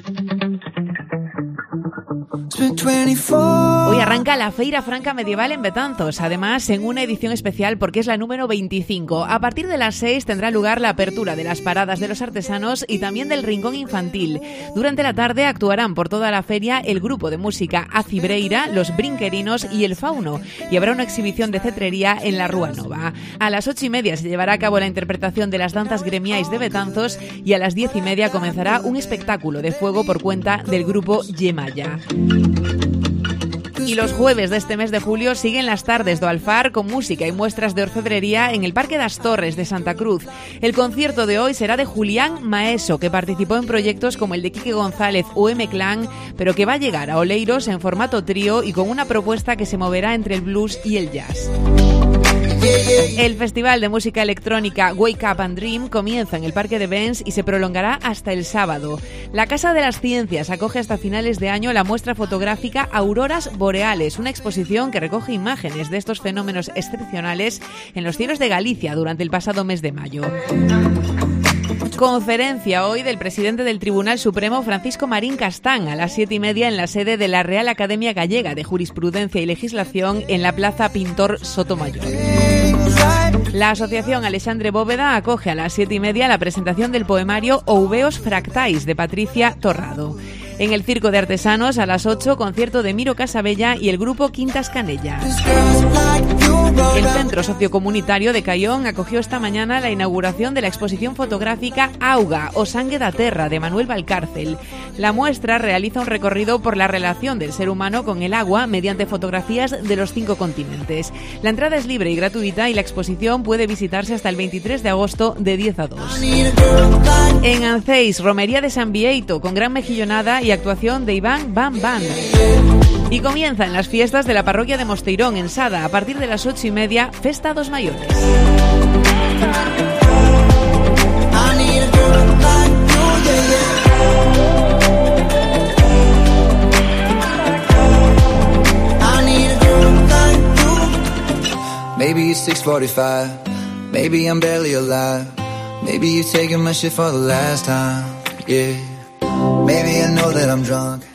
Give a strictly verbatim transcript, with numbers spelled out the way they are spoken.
Hoy arranca la Feira Franca Medieval en Betanzos, además en una edición especial porque es la número veinticinco. A partir de las seis tendrá lugar la apertura de las paradas de los artesanos y también del rincón infantil. Durante la tarde actuarán por toda la feria el grupo de música Acibreira, los Brinquerinos y el Fauno, y habrá una exhibición de cetrería en la Rúa Nova. A las ocho y media se llevará a cabo la interpretación de las danzas gremiais de Betanzos y a las diez y media comenzará un espectáculo de fuego por cuenta del grupo Yemaya. Y los jueves de este mes de julio siguen las tardes do Alfar con música y muestras de orfebrería en el Parque das Torres de Santa Cruz. El concierto de hoy será de Julián Maeso, que participó en proyectos como el de Quique González o M-Clan, pero que va a llegar a Oleiros en formato trío y con una propuesta que se moverá entre el blues y el jazz. El Festival de Música Electrónica Wake Up and Dream comienza en el Parque de Benz y se prolongará hasta el sábado. La Casa de las Ciencias acoge hasta finales de año la muestra fotográfica Auroras Boreales, una exposición que recoge imágenes de estos fenómenos excepcionales en los cielos de Galicia durante el pasado mes de mayo. Conferencia hoy del presidente del Tribunal Supremo, Francisco Marín Castán, a las siete y media en la sede de la Real Academia Gallega de Jurisprudencia y Legislación en la Plaza Pintor Sotomayor. La Asociación Alexandre Bóveda acoge a las siete y media la presentación del poemario Ouveos Fractais de Patricia Torrado. En el Circo de Artesanos, a las ocho, concierto de Miro Casabella y el grupo Quintas Canella. El Centro Sociocomunitario de Caión acogió esta mañana la inauguración de la exposición fotográfica Auga, o Sangue da Terra, de Manuel Valcárcel. La muestra realiza un recorrido por la relación del ser humano con el agua mediante fotografías de los cinco continentes. La entrada es libre y gratuita y la exposición puede visitarse hasta el veintitrés de agosto de diez a dos. En Anceis, romería de San Bieito, con gran mejillonada y actuación de Iván Bam Band. Y comienzan las fiestas de la parroquia de Mosteirón, en Sada, a partir de las ocho y media, Festa dos Mayores. Maybe it's six forty-five, maybe I'm barely alive, maybe you're taking my shit for the last time, yeah. Maybe I know that I'm drunk.